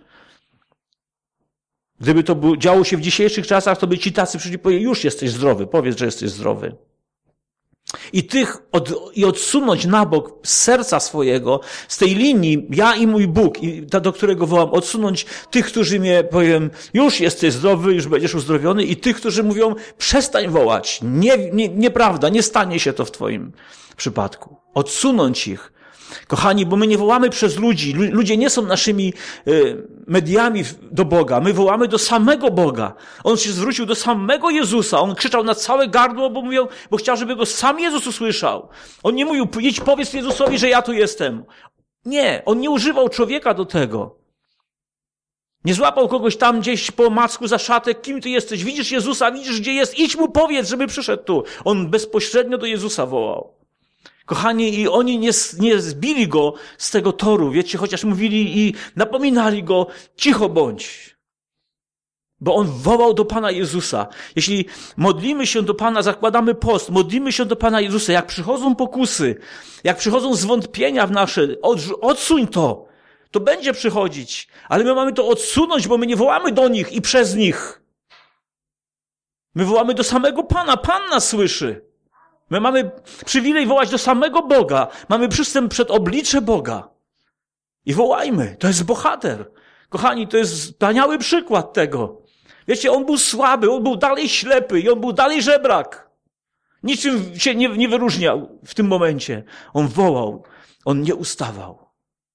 Gdyby to było, działo się w dzisiejszych czasach, to by ci tacy przyszli i powiedzieli, już jesteś zdrowy, powiedz, że jesteś zdrowy. I tych od, i odsunąć na bok z serca swojego, z tej linii, ja i mój Bóg, i ta, do którego wołam, odsunąć tych, którzy mnie, powiem, już jesteś zdrowy, już będziesz uzdrowiony, i tych, którzy mówią, przestań wołać, nie, nie, nieprawda, nie stanie się to w twoim przypadku. Odsunąć ich. Kochani, bo my nie wołamy przez ludzi. Ludzie nie są naszymi y, mediami do Boga. My wołamy do samego Boga. On się zwrócił do samego Jezusa. On krzyczał na całe gardło, bo mówił, bo chciał, żeby go sam Jezus usłyszał. On nie mówił, idź powiedz Jezusowi, że ja tu jestem. Nie, on nie używał człowieka do tego. Nie złapał kogoś tam gdzieś po macku za szatę, kim ty jesteś? Widzisz Jezusa, widzisz gdzie jest? Idź mu powiedz, żeby przyszedł tu. On bezpośrednio do Jezusa wołał. Kochani, i oni nie, nie zbili go z tego toru, wiecie, chociaż mówili i napominali go, cicho bądź. Bo on wołał do Pana Jezusa. Jeśli modlimy się do Pana, zakładamy post, modlimy się do Pana Jezusa, jak przychodzą pokusy, jak przychodzą zwątpienia w nasze, odsuń to. To będzie przychodzić, ale my mamy to odsunąć, bo my nie wołamy do nich i przez nich. My wołamy do samego Pana, Pan nas słyszy. My mamy przywilej wołać do samego Boga. Mamy przystęp przed oblicze Boga. I wołajmy. To jest bohater. Kochani, to jest wspaniały przykład tego. Wiecie, on był słaby, on był dalej ślepy i on był dalej żebrak. Niczym się nie, nie wyróżniał w tym momencie. On wołał, on nie ustawał.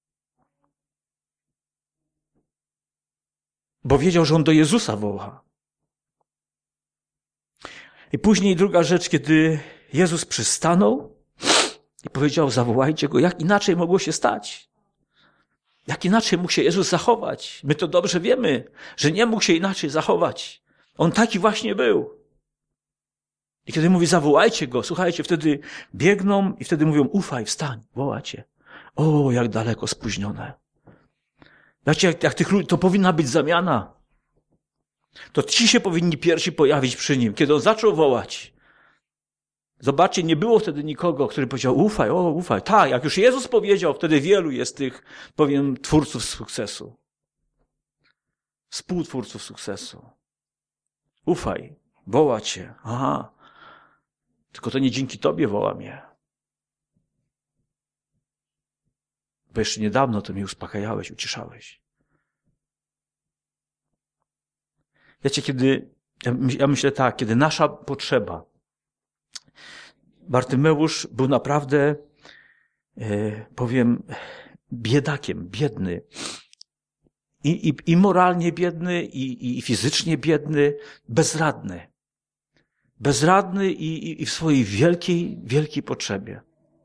Bo wiedział, że on do Jezusa woła. I później druga rzecz, kiedy Jezus przystanął i powiedział, zawołajcie go. Jak inaczej mogło się stać? Jak inaczej mógł się Jezus zachować? My to dobrze wiemy, że nie mógł się inaczej zachować. On taki właśnie był. I kiedy mówi, zawołajcie go, słuchajcie, wtedy biegną i wtedy mówią, ufaj, wstań, wołacie. O, jak daleko spóźnione. Wiecie, jak, jak tych ludzi, to powinna być zamiana. To ci się powinni pierwsi pojawić przy nim, kiedy on zaczął wołać. Zobaczcie, nie było wtedy nikogo, który powiedział, ufaj, o, ufaj. Tak, jak już Jezus powiedział, wtedy wielu jest tych, powiem, twórców sukcesu. Współtwórców sukcesu. Ufaj, woła cię. Aha. Tylko to nie dzięki tobie woła mnie. Bo jeszcze niedawno to mnie uspokajałeś, uciszałeś. Wiecie, kiedy, ja myślę tak, kiedy nasza potrzeba, Bartymeusz był naprawdę, e, powiem, biedakiem, biedny. I, i, i moralnie biedny, i, i fizycznie biedny, bezradny. Bezradny i, i, i w swojej wielkiej, wielkiej potrzebie.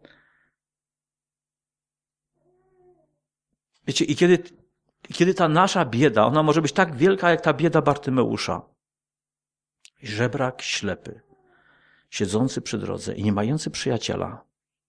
Wiecie, i kiedy, kiedy ta nasza bieda, ona może być tak wielka, jak ta bieda Bartymeusza. Żebrak ślepy, siedzący przy drodze i nie mający przyjaciela.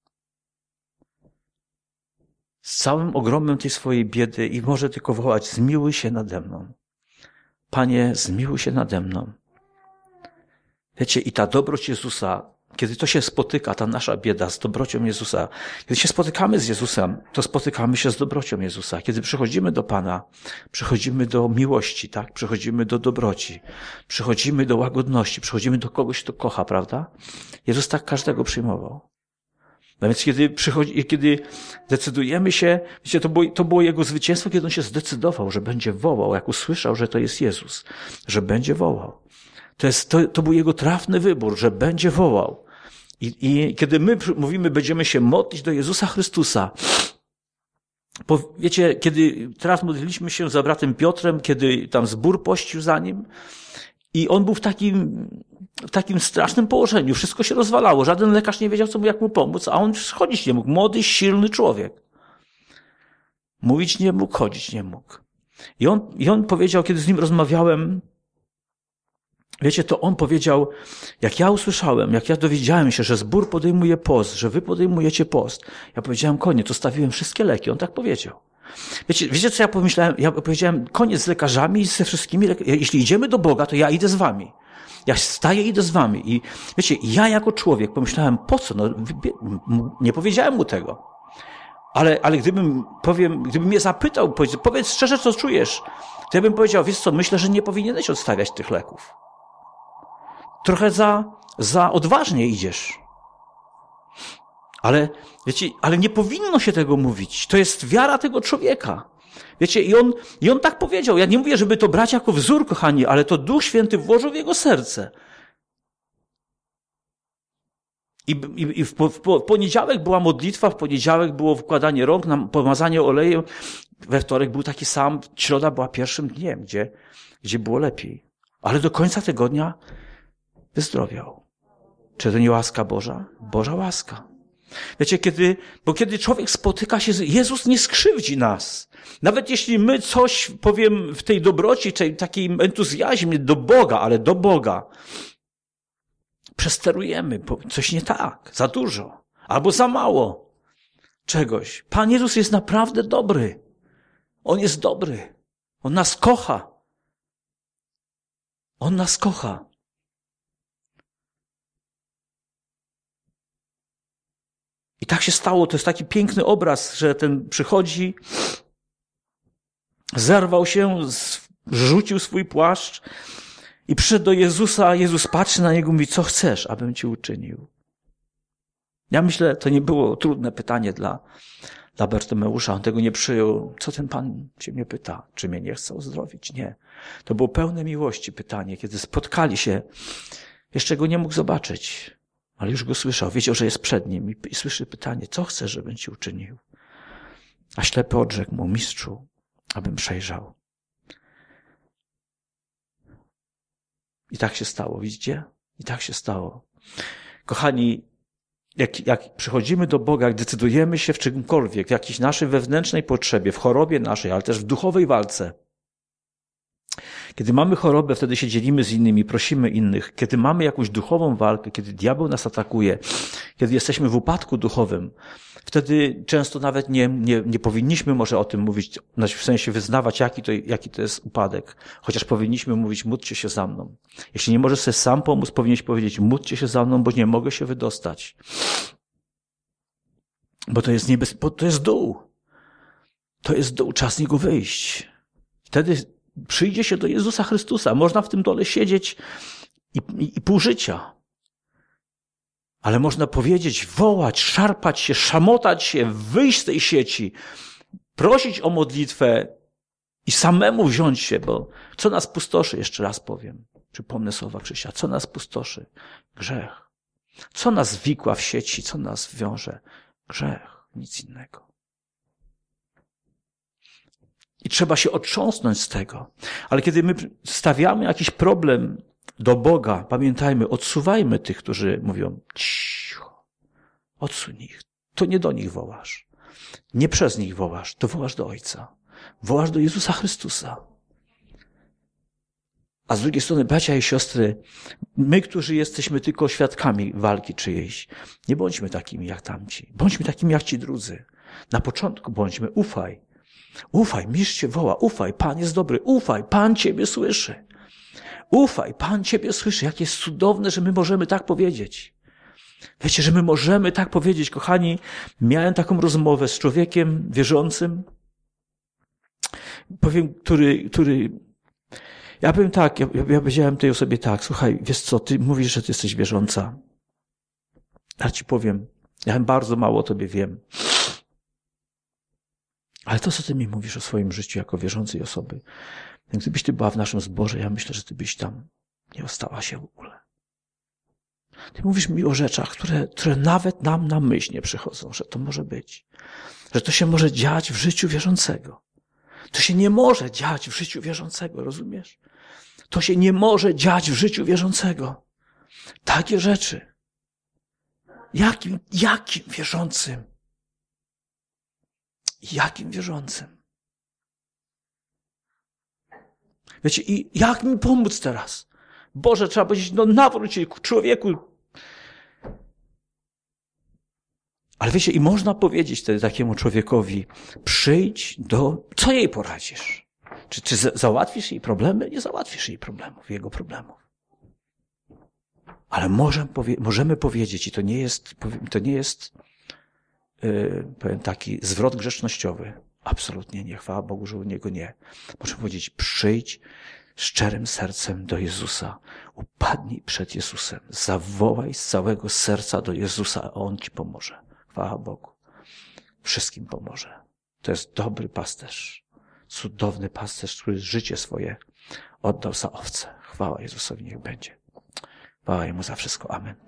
Z całym ogromem tej swojej biedy i może tylko wołać, zmiłuj się nade mną. Panie, zmiłuj się nade mną. Wiecie, i ta dobroć Jezusa, kiedy to się spotyka, ta nasza bieda z dobrocią Jezusa, kiedy się spotykamy z Jezusem, to spotykamy się z dobrocią Jezusa. Kiedy przychodzimy do Pana, przychodzimy do miłości, tak? Przychodzimy do dobroci, przychodzimy do łagodności, przychodzimy do kogoś, kto kocha, prawda? Jezus tak każdego przyjmował. No więc kiedy przychodzi, kiedy decydujemy się, wiecie, to było, to było Jego zwycięstwo, kiedy On się zdecydował, że będzie wołał, jak usłyszał, że to jest Jezus, że będzie wołał. To jest, to, to był Jego trafny wybór, że będzie wołał. I, i kiedy my mówimy, będziemy się modlić do Jezusa Chrystusa, bo wiecie, kiedy teraz modliliśmy się za bratem Piotrem, kiedy tam zbór pościł za nim i on był w takim, w takim strasznym położeniu, wszystko się rozwalało, żaden lekarz nie wiedział, co mu, jak mu pomóc, a on chodzić nie mógł, młody, silny człowiek. Mówić nie mógł, chodzić nie mógł. I on, i on powiedział, kiedy z nim rozmawiałem, wiecie, to on powiedział, jak ja usłyszałem, jak ja dowiedziałem się, że zbór podejmuje post, że wy podejmujecie post, ja powiedziałem, koniec, zostawiłem wszystkie leki. On tak powiedział. Wiecie, wiecie co ja pomyślałem? Ja powiedziałem, koniec z lekarzami i ze wszystkimi lekarzami. Jeśli idziemy do Boga, to ja idę z wami. Ja wstaję i idę z wami. I wiecie, ja jako człowiek pomyślałem, po co? No, nie powiedziałem mu tego. Ale, ale gdybym, powiem, gdybym mnie zapytał, powiedz, powiedz szczerze, co czujesz, to ja bym powiedział, wiesz co, myślę, że nie powinieneś odstawiać tych leków. Trochę za, za odważnie idziesz. Ale, wiecie, ale nie powinno się tego mówić. To jest wiara tego człowieka. Wiecie, i on, i on tak powiedział. Ja nie mówię, żeby to brać jako wzór, kochani, ale to Duch Święty włożył w jego serce. I, i, i w, w, w poniedziałek była modlitwa, w poniedziałek było wkładanie rąk, na pomazanie olejem, we wtorek był taki sam, środa była pierwszym dniem, gdzie, gdzie było lepiej. Ale do końca tygodnia wyzdrowiał. Czy to nie łaska Boża? Boża łaska. Wiecie, kiedy, bo kiedy człowiek spotyka się z Jezus nie skrzywdzi nas. Nawet jeśli my coś, powiem, w tej dobroci, czy takim entuzjazmie do Boga, ale do Boga, przesterujemy, bo coś nie tak, za dużo, albo za mało czegoś. Pan Jezus jest naprawdę dobry. On jest dobry. On nas kocha. On nas kocha. I tak się stało. To jest taki piękny obraz, że ten przychodzi, zerwał się, rzucił swój płaszcz i przyszedł do Jezusa, a Jezus patrzy na niego i mówi, co chcesz, abym ci uczynił? Ja myślę, to nie było trudne pytanie dla, dla Bartymeusza. On tego nie przyjął. Co ten Pan cię mnie pyta? Czy mnie nie chce uzdrowić? Nie. To było pełne miłości pytanie. Kiedy spotkali się, jeszcze go nie mógł zobaczyć, ale już go słyszał. Wiedział, że jest przed nim i, i słyszy pytanie, co chcesz, żebym ci uczynił? A ślepy odrzekł mu, mistrzu, abym przejrzał. I tak się stało, widzicie? I tak się stało. Kochani, jak, jak przychodzimy do Boga, jak decydujemy się w czymkolwiek, w jakiejś naszej wewnętrznej potrzebie, w chorobie naszej, ale też w duchowej walce. Kiedy mamy chorobę, wtedy się dzielimy z innymi, prosimy innych. Kiedy mamy jakąś duchową walkę, kiedy diabeł nas atakuje, kiedy jesteśmy w upadku duchowym, wtedy często nawet nie, nie, nie powinniśmy może o tym mówić, w sensie wyznawać, jaki to, jaki to jest upadek. Chociaż powinniśmy mówić, módlcie się za mną. Jeśli nie możesz sobie sam pomóc, powinieneś powiedzieć, módlcie się za mną, bo nie mogę się wydostać. Bo to jest niebez... bo to jest dół. To jest dół, czas z niego wyjść. Wtedy przyjdzie się do Jezusa Chrystusa. Można w tym dole siedzieć i, i, i pół życia. Ale można powiedzieć, wołać, szarpać się, szamotać się, wyjść z tej sieci, prosić o modlitwę i samemu wziąć się, bo co nas pustoszy, jeszcze raz powiem, przypomnę słowa Krzysia, co nas pustoszy? Grzech. Co nas wikła w sieci, co nas wiąże? Grzech, nic innego. I trzeba się otrząsnąć z tego. Ale kiedy my stawiamy jakiś problem do Boga, pamiętajmy, odsuwajmy tych, którzy mówią, cicho, odsuń ich. To nie do nich wołasz. Nie przez nich wołasz, to wołasz do Ojca. Wołasz do Jezusa Chrystusa. A z drugiej strony, bracia i siostry, my, którzy jesteśmy tylko świadkami walki czyjejś, nie bądźmy takimi jak tamci. Bądźmy takimi jak ci drudzy. Na początku bądźmy, ufaj. Ufaj, mistrz cię woła, ufaj, Pan jest dobry, ufaj, Pan ciebie słyszy. Ufaj, Pan ciebie słyszy. Jak jest cudowne, że my możemy tak powiedzieć. Wiecie, że my możemy tak powiedzieć, kochani. Miałem taką rozmowę z człowiekiem wierzącym, powiem, który, który, ja powiem tak, ja, ja powiedziałem tej osobie tak, słuchaj, wiesz co, ty mówisz, że ty jesteś wierząca. Ja ci powiem, ja bardzo mało o tobie wiem. Ale to, co ty mi mówisz o swoim życiu jako wierzącej osoby, gdybyś ty była w naszym zborze, ja myślę, że ty byś tam nie ostała się w ogóle. Ty mówisz mi o rzeczach, które, które nawet nam na myśl nie przychodzą, że to może być. Że to się może dziać w życiu wierzącego. To się nie może dziać w życiu wierzącego, rozumiesz? To się nie może dziać w życiu wierzącego. Takie rzeczy. Jakim, jakim wierzącym? Jakim wierzącym? Wiecie, i jak mi pomóc teraz? Boże, trzeba powiedzieć, no nawróć się, człowieku. Ale wiecie, i można powiedzieć wtedy takiemu człowiekowi, przyjdź do... Co jej poradzisz? Czy, czy załatwisz jej problemy? Nie załatwisz jej problemów, jego problemów. Ale możemy, powie, możemy powiedzieć, i to nie jest, to nie jest yy, powiem taki zwrot grzecznościowy. Absolutnie nie, chwała Bogu, że u niego nie. Możemy powiedzieć, przyjdź szczerym sercem do Jezusa. Upadnij przed Jezusem. Zawołaj z całego serca do Jezusa, a On ci pomoże. Chwała Bogu. Wszystkim pomoże. To jest dobry pasterz. Cudowny pasterz, który życie swoje oddał za owce. Chwała Jezusowi niech będzie. Chwała Jemu za wszystko. Amen.